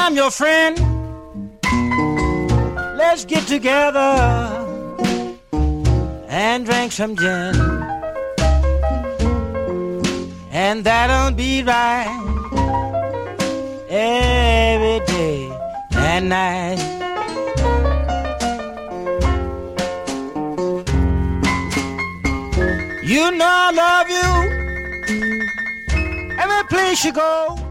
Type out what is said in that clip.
I'm your friend. Let's get together and drink some gin. And that'll be right every day and night. You know I love you every place you go.